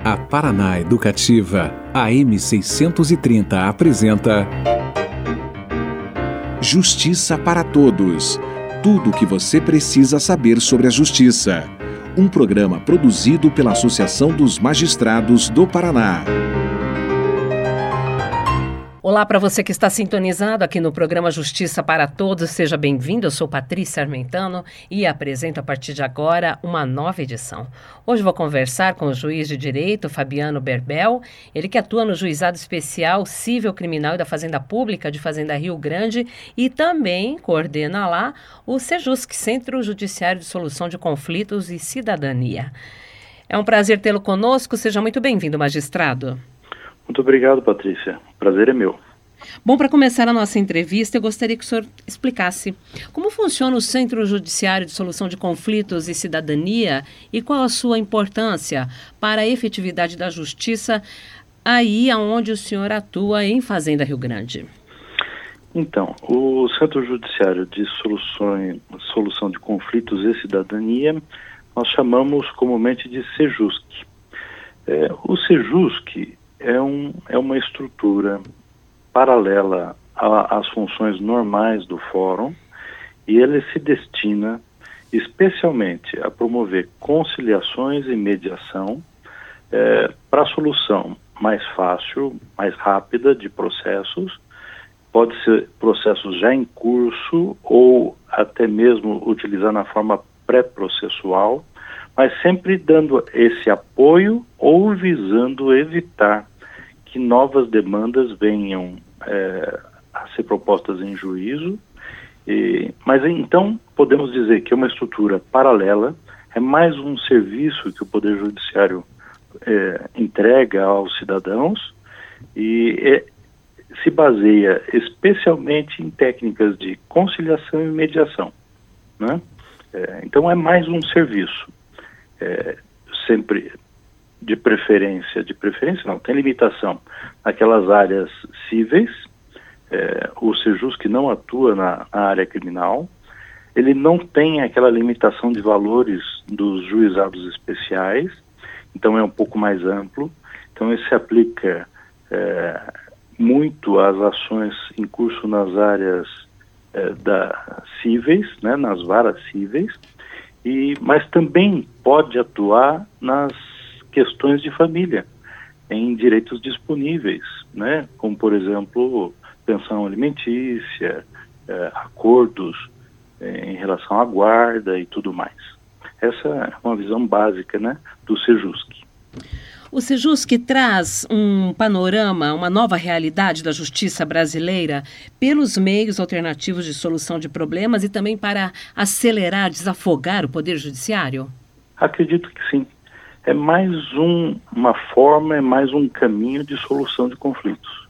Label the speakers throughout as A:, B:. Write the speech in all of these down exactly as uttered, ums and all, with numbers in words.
A: A Paraná Educativa, A M seiscentos e trinta, apresenta Justiça para Todos. Tudo o que você precisa saber sobre a justiça. Um programa produzido pela Associação dos Magistrados do Paraná.
B: Olá para você que está sintonizado aqui no programa Justiça para Todos, seja bem-vindo. Eu sou Patrícia Armentano e apresento a partir de agora uma nova edição. Hoje vou conversar com o juiz de direito Fabiano Berbel, ele que atua no Juizado Especial Cível Criminal e da Fazenda Pública de Fazenda Rio Grande e também coordena lá o Sejusc, Centro Judiciário de Solução de Conflitos e Cidadania. É um prazer tê-lo conosco, seja muito bem-vindo, magistrado.
C: Muito obrigado, Patrícia. O prazer é meu.
B: Bom, para começar a nossa entrevista, eu gostaria que o senhor explicasse como funciona o Centro Judiciário de Solução de Conflitos e Cidadania e qual a sua importância para a efetividade da justiça aí onde o senhor atua em Fazenda Rio Grande.
C: Então, o Centro Judiciário de Soluções, Solução de Conflitos e Cidadania, nós chamamos comumente de Sejusc. É, o Sejusc É, um, é uma estrutura paralela a, às funções normais do fórum e ele se destina especialmente a promover conciliações e mediação é, para a solução mais fácil, mais rápida de processos, pode ser processos já em curso ou até mesmo utilizar na forma pré-processual, mas sempre dando esse apoio ou visando evitar que novas demandas venham é, a ser propostas em juízo. E, mas então podemos dizer que é uma estrutura paralela, é mais um serviço que o Poder Judiciário é, entrega aos cidadãos e é, se baseia especialmente em técnicas de conciliação e mediação, né? É, então é mais um serviço. É, sempre de preferência, de preferência não, tem limitação naquelas áreas cíveis, é, o Sejusc não atua na, na área criminal, ele não tem aquela limitação de valores dos juizados especiais, então é um pouco mais amplo, então ele se aplica é, muito às ações em curso nas áreas é, da, cíveis, né, nas varas cíveis, e, mas também pode atuar nas questões de família, em direitos disponíveis, né? Como, por exemplo, pensão alimentícia, eh, acordos eh, em relação à guarda e tudo mais. Essa é uma visão básica, né, do Sejusc.
B: O Sejusc traz um panorama, uma nova realidade da justiça brasileira pelos meios alternativos de solução de problemas e também para acelerar, desafogar o Poder Judiciário? Acredito
C: que sim. É mais um, uma forma, é mais um caminho de solução de conflitos.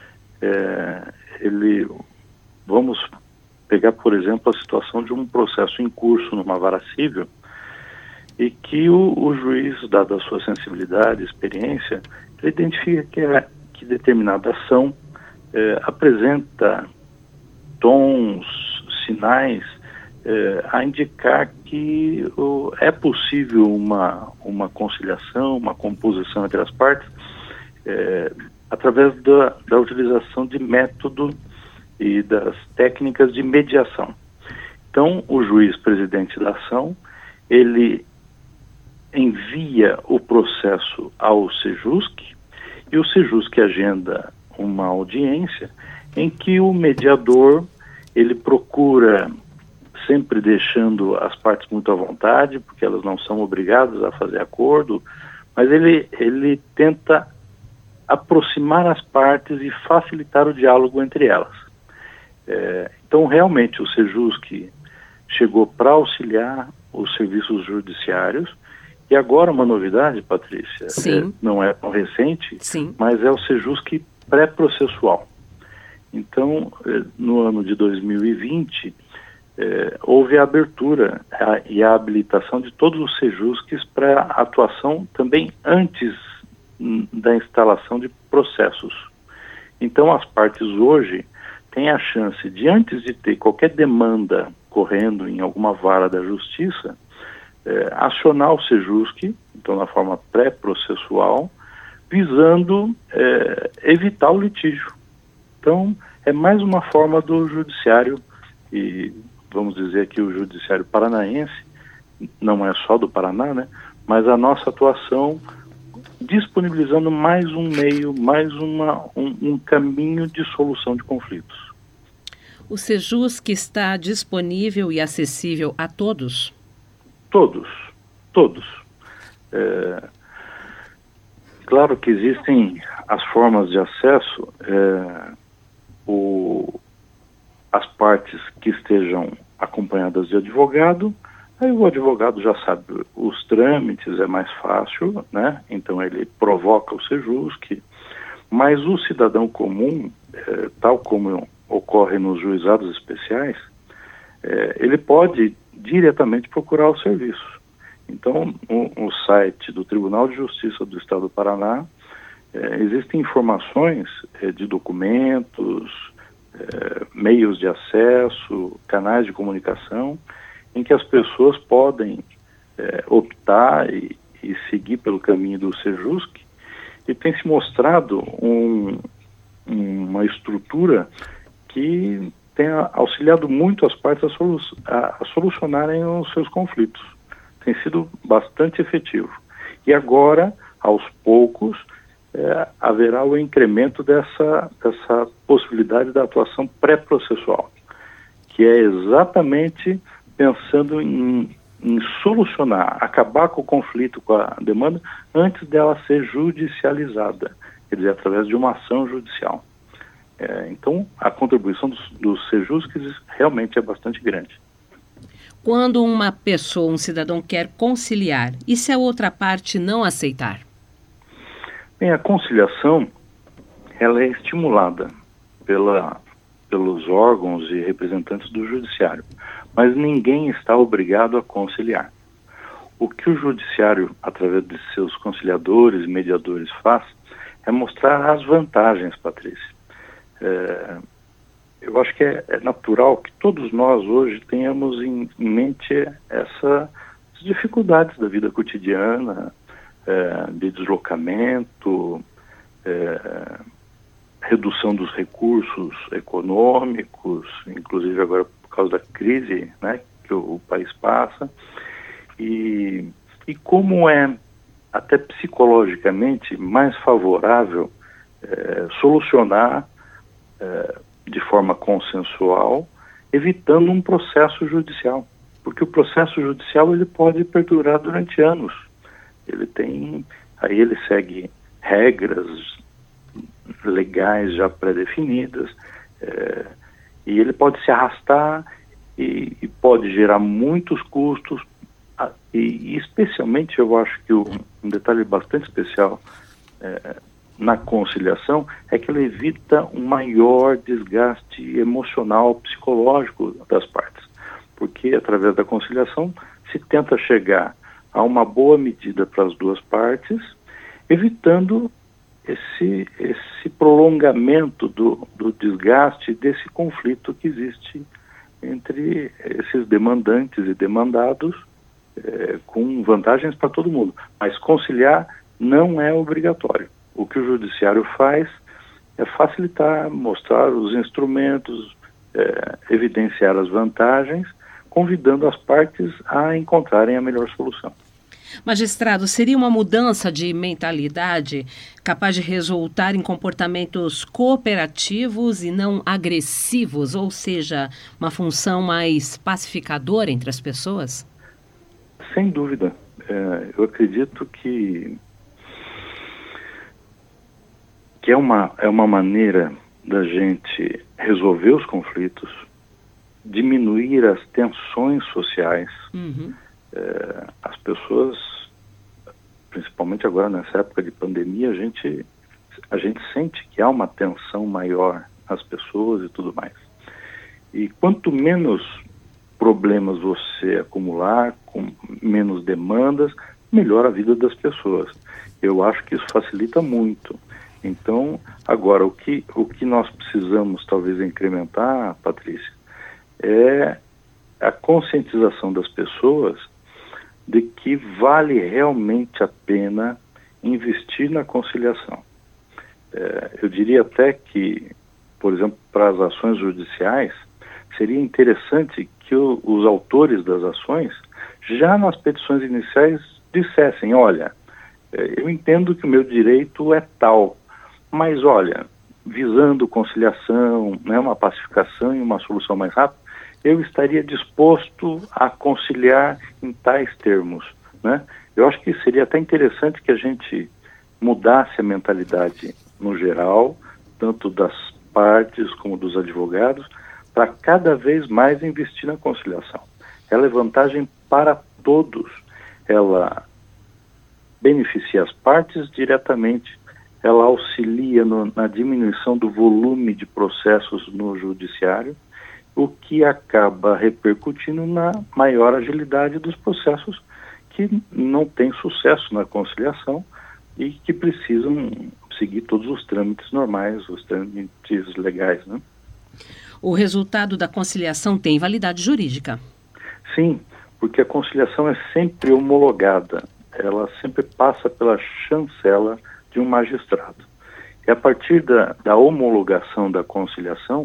C: É, ele, vamos pegar, por exemplo, a situação de um processo em curso numa vara cível e que o, o juiz, dada a sua sensibilidade, experiência, ele identifica que, é, que determinada ação é, apresenta tons, sinais É, a indicar que o, é possível uma, uma conciliação, uma composição entre as partes, é, através da, da utilização de método e das técnicas de mediação. Então, o juiz presidente da ação, ele envia o processo ao Sejusc e o Sejusc agenda uma audiência em que o mediador, ele procura, sempre deixando as partes muito à vontade, porque elas não são obrigadas a fazer acordo, mas ele, ele tenta aproximar as partes e facilitar o diálogo entre elas. É, então, realmente, o Sejusc chegou para auxiliar os serviços judiciários, e agora uma novidade, Patrícia, é, não é tão recente, Sim. mas é o Sejusc pré-processual. Então, no ano de dois mil e vinte, É, houve a abertura a, e a habilitação de todos os Sejuscs para atuação também antes m, da instalação de processos. Então as partes hoje têm a chance de, antes de ter qualquer demanda correndo em alguma vara da justiça, é, acionar o Sejusc, então na forma pré-processual, visando é, evitar o litígio. Então, é mais uma forma do judiciário, e vamos dizer aqui o judiciário paranaense, não é só do Paraná, né? Mas a nossa atuação disponibilizando mais um meio, mais uma, um, um caminho de solução de conflitos.
B: O Sejusc está disponível e acessível a todos?
C: Todos, todos. É, claro que existem as formas de acesso, é, o, as partes que estejam acompanhadas de advogado. Aí o advogado já sabe os trâmites, é mais fácil, né? Então ele provoca o Sejusc, mas o cidadão comum, é, tal como ocorre nos juizados especiais, é, ele pode diretamente procurar o serviço. Então, no, no site do Tribunal de Justiça do Estado do Paraná, é, existem informações é, de documentos, é, meios de acesso, canais de comunicação, em que as pessoas podem é, optar e, e seguir pelo caminho do Sejusc, e tem se mostrado um, uma estrutura que tem auxiliado muito as partes a, solu a, a solucionarem os seus conflitos. Tem sido bastante efetivo. E agora, aos poucos, é, haverá o incremento dessa, dessa possibilidade da atuação pré-processual, que é exatamente pensando em, em solucionar, acabar com o conflito, com a demanda, antes dela ser judicializada, quer dizer, através de uma ação judicial. É, então, a contribuição dos, dos Sejuscs realmente é bastante grande.
B: Quando uma pessoa, um cidadão quer conciliar, e se a outra parte não aceitar?
C: Bem, a conciliação, ela é estimulada pela, pelos órgãos e representantes do judiciário, mas ninguém está obrigado a conciliar. O que o judiciário, através de seus conciliadores e mediadores, faz é mostrar as vantagens, Patrícia. É, eu acho que é, é natural que todos nós hoje tenhamos em, em mente essas dificuldades da vida cotidiana, é, de deslocamento, é, redução dos recursos econômicos, inclusive agora por causa da crise, né, que o, o país passa, e, e como é até psicologicamente mais favorável é, solucionar é, de forma consensual, evitando um processo judicial, porque o processo judicial ele pode perdurar durante anos. Ele tem, aí ele segue regras legais já pré-definidas, é, e ele pode se arrastar e, e pode gerar muitos custos, e, e especialmente eu acho que o, um detalhe bastante especial é, na conciliação é que ela evita um maior desgaste emocional, psicológico das partes, porque através da conciliação se tenta chegar a uma boa medida para as duas partes, evitando esse, esse prolongamento do, do desgaste desse conflito que existe entre esses demandantes e demandados, é, com vantagens para todo mundo. Mas conciliar não é obrigatório. O que o judiciário faz é facilitar, mostrar os instrumentos, é, evidenciar as vantagens, convidando as partes a encontrarem a melhor solução.
B: Magistrado, seria uma mudança de mentalidade capaz de resultar em comportamentos cooperativos e não agressivos, ou seja, uma função mais pacificadora entre as pessoas?
C: Sem dúvida. É, eu acredito que, que é, uma, é uma maneira da gente resolver os conflitos, diminuir as tensões sociais. Uhum. É, as pessoas, principalmente agora nessa época de pandemia, a gente, a gente sente que há uma tensão maior nas pessoas e tudo mais. E quanto menos problemas você acumular, com menos demandas, melhor a vida das pessoas. Eu acho que isso facilita muito. Então, agora, o que, o que nós precisamos talvez incrementar, Patrícia, é a conscientização das pessoas de que vale realmente a pena investir na conciliação. É, eu diria até que, por exemplo, para as ações judiciais, seria interessante que o, os autores das ações, já nas petições iniciais, dissessem, olha, é, eu entendo que o meu direito é tal, mas olha, visando conciliação, né, uma pacificação e uma solução mais rápida, eu estaria disposto a conciliar em tais termos, né? Eu acho que seria até interessante que a gente mudasse a mentalidade no geral, tanto das partes como dos advogados, para cada vez mais investir na conciliação. Ela é vantagem para todos. Ela beneficia as partes diretamente, ela auxilia no, na diminuição do volume de processos no judiciário, o que acaba repercutindo na maior agilidade dos processos que não têm sucesso na conciliação e que precisam seguir todos os trâmites normais, os trâmites legais, né?
B: O resultado da conciliação tem validade jurídica?
C: Sim, porque a conciliação é sempre homologada, ela sempre passa pela chancela de um magistrado. E a partir da, da homologação da conciliação,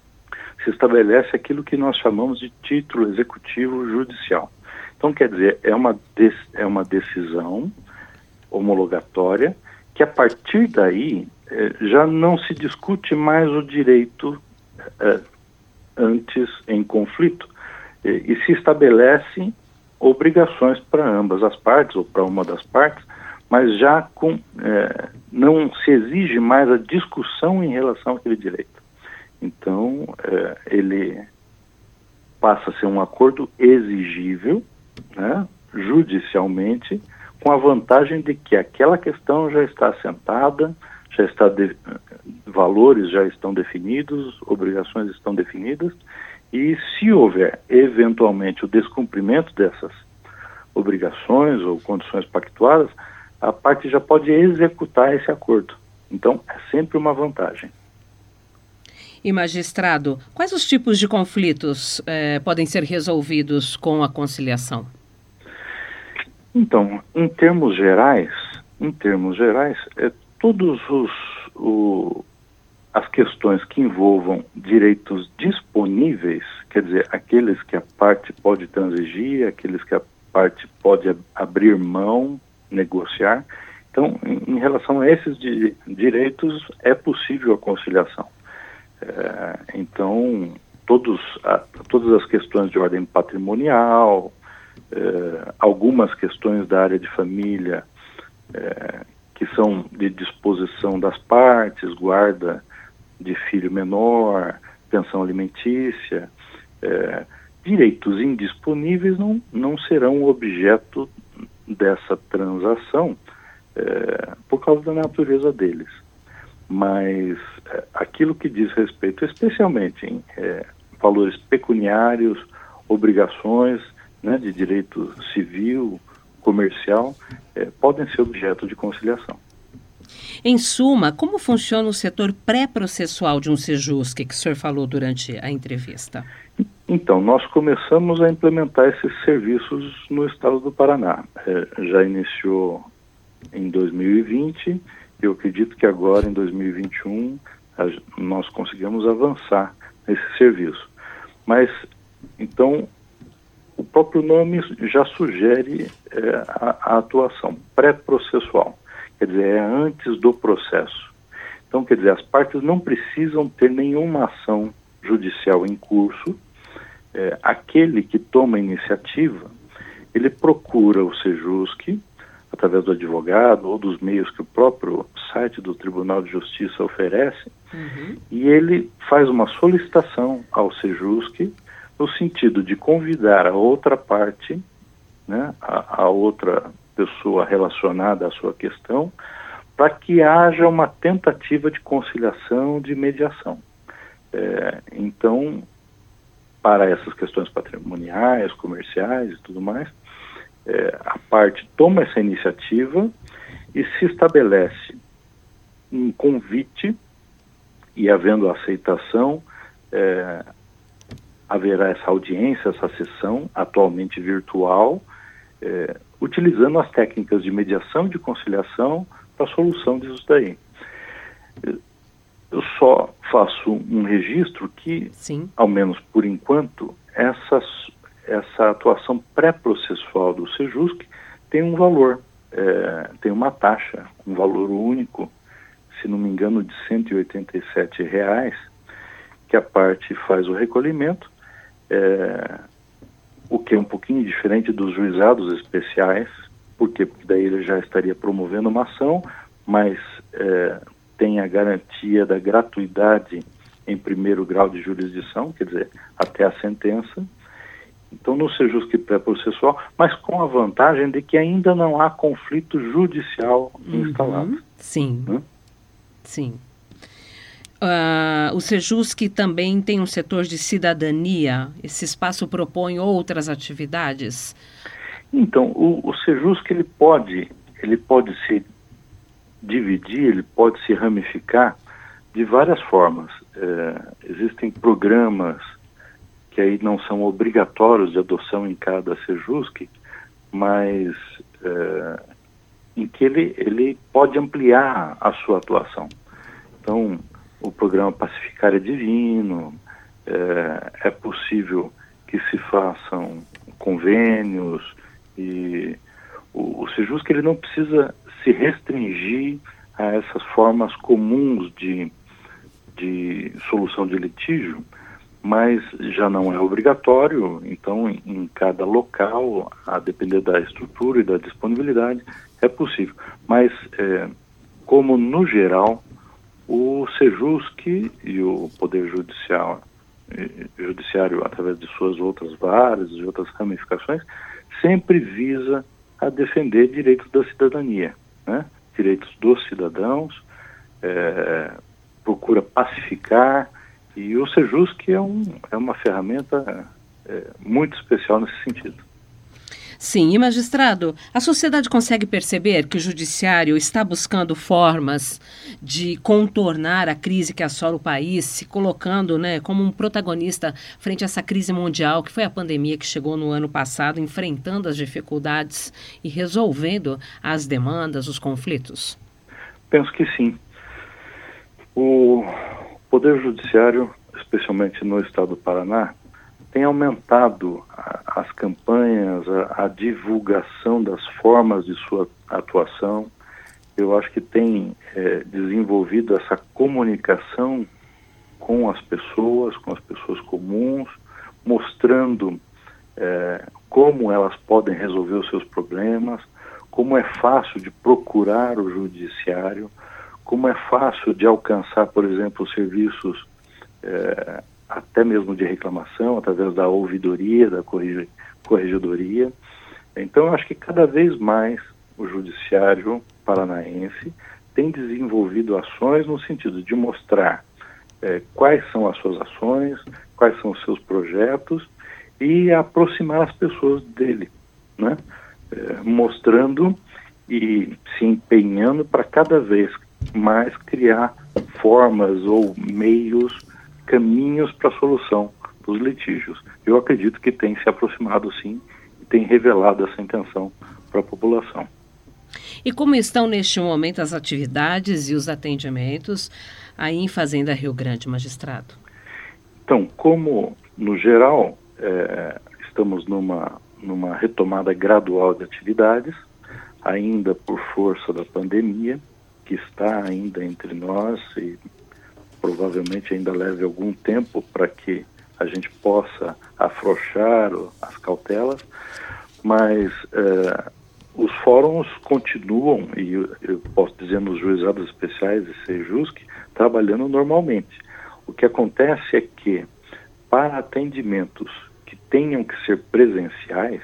C: se estabelece aquilo que nós chamamos de título executivo judicial. Então, quer dizer, é uma, de, é uma decisão homologatória que, a partir daí, eh, já não se discute mais o direito eh, antes em conflito, eh, e se estabelecem obrigações para ambas as partes, ou para uma das partes, mas já com, eh, não se exige mais a discussão em relação àquele direito. Então, eh, ele passa a ser um acordo exigível, né, judicialmente, com a vantagem de que aquela questão já está assentada, já está de, valores já estão definidos, obrigações estão definidas, e se houver eventualmente o descumprimento dessas obrigações ou condições pactuadas, a parte já pode executar esse acordo. Então, é sempre uma vantagem.
B: E, magistrado, quais os tipos de conflitos eh, podem ser resolvidos com a conciliação?
C: Então, em termos gerais, em termos gerais, é, todos os o, as questões que envolvam direitos disponíveis, quer dizer, aqueles que a parte pode transigir, aqueles que a parte pode ab- abrir mão, negociar. Então, em, em relação a esses di- direitos, é possível a conciliação. É, então, todos, a, todas as questões de ordem patrimonial, é, algumas questões da área de família, é, que são de disposição das partes, guarda de filho menor, pensão alimentícia, é, direitos indisponíveis não, não serão objeto dessa transação é, por causa da natureza deles. Mas é, aquilo que diz respeito especialmente em é, valores pecuniários, obrigações, né, de direito civil, comercial, é, podem ser objeto de conciliação.
B: Em suma, como funciona o setor pré-processual de um Sejusc, que o senhor falou durante a entrevista?
C: Então, nós começamos a implementar esses serviços no estado do Paraná. É, já iniciou em dois mil e vinte. Eu acredito que agora, em dois mil e vinte e um, a, nós conseguimos avançar nesse serviço. Mas, então, o próprio nome já sugere é, a, a atuação pré-processual, quer dizer, é antes do processo. Então, quer dizer, as partes não precisam ter nenhuma ação judicial em curso. É, aquele que toma a iniciativa, ele procura o Sejusc, através do advogado ou dos meios que o próprio site do Tribunal de Justiça oferece, uhum. e ele faz uma solicitação ao Sejusc no sentido de convidar a outra parte, né, a, a outra pessoa relacionada à sua questão, para que haja uma tentativa de conciliação, de mediação. É, então, para essas questões patrimoniais, comerciais e tudo mais, É, a parte toma essa iniciativa e se estabelece um convite, e havendo aceitação, é, haverá essa audiência, essa sessão, atualmente virtual, é, utilizando as técnicas de mediação e de conciliação para a solução disso daí. Eu só faço um registro que,
B: Sim.
C: ao menos por enquanto, essa, essa atuação pré-processual do Sejusc tem um valor, é, tem uma taxa, um valor único, se não me engano, de cento e oitenta e sete reais, que a parte faz o recolhimento, é, o que é um pouquinho diferente dos juizados especiais. Por quê? Porque daí ele já estaria promovendo uma ação, mas é, tem a garantia da gratuidade em primeiro grau de jurisdição, quer dizer, até a sentença. Então, no Sejusc pré-processual, mas com a vantagem de que ainda não há conflito judicial
B: uhum.
C: instalado.
B: Sim,
C: né?
B: sim. Uh, o Sejusc também tem um setor de cidadania. Esse espaço propõe outras atividades?
C: Então, o, o Sejusc, ele pode, ele pode se dividir, ele pode se ramificar de várias formas. É, existem programas que aí não são obrigatórios de adoção em cada Sejusc, mas é, em que ele, ele pode ampliar a sua atuação. Então, o programa Pacificária Divino, é, é possível que se façam convênios, e o, o Sejusc, ele não precisa se restringir a essas formas comuns de, de solução de litígio, mas já não é obrigatório. Então, em, em cada local, a depender da estrutura e da disponibilidade, é possível. Mas, é, como no geral, o Sejusc e o Poder Judicial, Judiciário, através de suas outras varas e outras ramificações, sempre visa a defender direitos da cidadania, né? Direitos dos cidadãos, é, procura pacificar, e o Sejusc é, um, é uma ferramenta é, muito especial nesse sentido.
B: Sim, e magistrado, a sociedade consegue perceber que o judiciário está buscando formas de contornar a crise que assola o país, se colocando, né, como um protagonista frente a essa crise mundial, que foi a pandemia que chegou no ano passado, enfrentando as dificuldades e resolvendo as demandas, os conflitos?
C: Penso que sim. O Poder Judiciário, especialmente no estado do Paraná, tem aumentado a, as campanhas, a, a divulgação das formas de sua atuação. Eu acho que tem é, desenvolvido essa comunicação com as pessoas, com as pessoas comuns, mostrando é, como elas podem resolver os seus problemas, como é fácil de procurar o judiciário, como é fácil de alcançar, por exemplo, os serviços é, até mesmo de reclamação, através da ouvidoria, da corrigi- corregedoria. Então, eu acho que cada vez mais o judiciário paranaense tem desenvolvido ações no sentido de mostrar é, quais são as suas ações, quais são os seus projetos, e aproximar as pessoas dele, né? É, mostrando e se empenhando para cada vez mais criar formas ou meios, caminhos para a solução dos litígios. Eu acredito que tem se aproximado, sim, e tem revelado essa intenção para a população.
B: E como estão neste momento as atividades e os atendimentos aí em Fazenda Rio Grande, magistrado?
C: Então, como no geral é, estamos numa, numa retomada gradual de atividades, ainda por força da pandemia, que está ainda entre nós e provavelmente ainda leve algum tempo para que a gente possa afrouxar as cautelas, mas é, os fóruns continuam, e eu, eu posso dizer nos juizados especiais e Sejusc, trabalhando normalmente. O que acontece é que, para atendimentos que tenham que ser presenciais,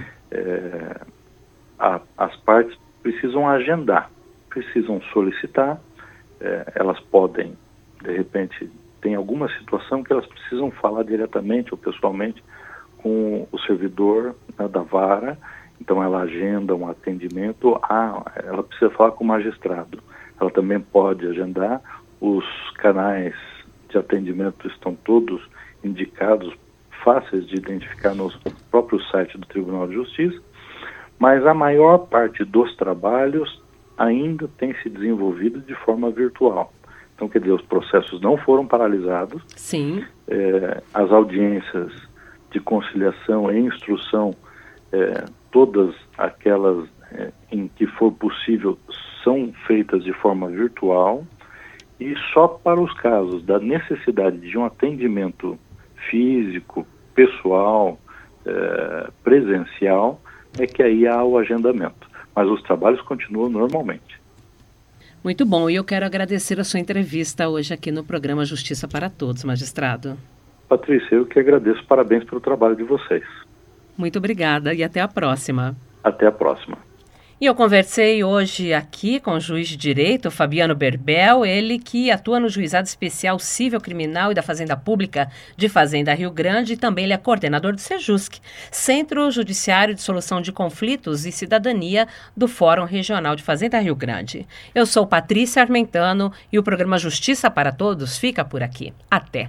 C: é, a, as partes precisam agendar, precisam solicitar, é, elas podem, de repente, tem alguma situação que elas precisam falar diretamente ou pessoalmente com o servidor, né, da vara. Então ela agenda um atendimento, ah, ela precisa falar com o magistrado. Ela também pode agendar, os canais de atendimento estão todos indicados, fáceis de identificar no próprio site do Tribunal de Justiça, mas a maior parte dos trabalhos ainda tem se desenvolvido de forma virtual. Então, quer dizer, os processos não foram paralisados.
B: Sim.
C: É, as audiências de conciliação e instrução, é, todas aquelas é, em que for possível, são feitas de forma virtual, e só para os casos da necessidade de um atendimento físico, pessoal, é, presencial, é que aí há o agendamento. Mas os trabalhos continuam normalmente.
B: Muito bom, e eu quero agradecer a sua entrevista hoje aqui no programa Justiça para Todos, magistrado.
C: Patrícia, eu que agradeço, parabéns pelo trabalho de vocês.
B: Muito obrigada e até a próxima.
C: Até a próxima.
B: E eu conversei hoje aqui com o juiz de direito, Fabiano Berbel, ele que atua no Juizado Especial Cível Criminal e da Fazenda Pública de Fazenda Rio Grande, e também ele é coordenador do SEJUSC, Centro Judiciário de Solução de Conflitos e Cidadania do Fórum Regional de Fazenda Rio Grande. Eu sou Patrícia Armentano e o programa Justiça para Todos fica por aqui. Até!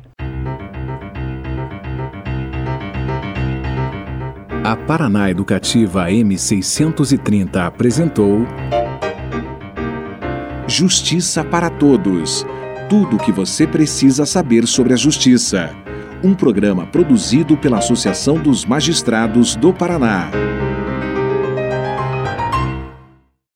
A: A Paraná Educativa M seiscentos e trinta apresentou Justiça para Todos. Tudo o que você precisa saber sobre a justiça. Um programa produzido pela Associação dos Magistrados do Paraná.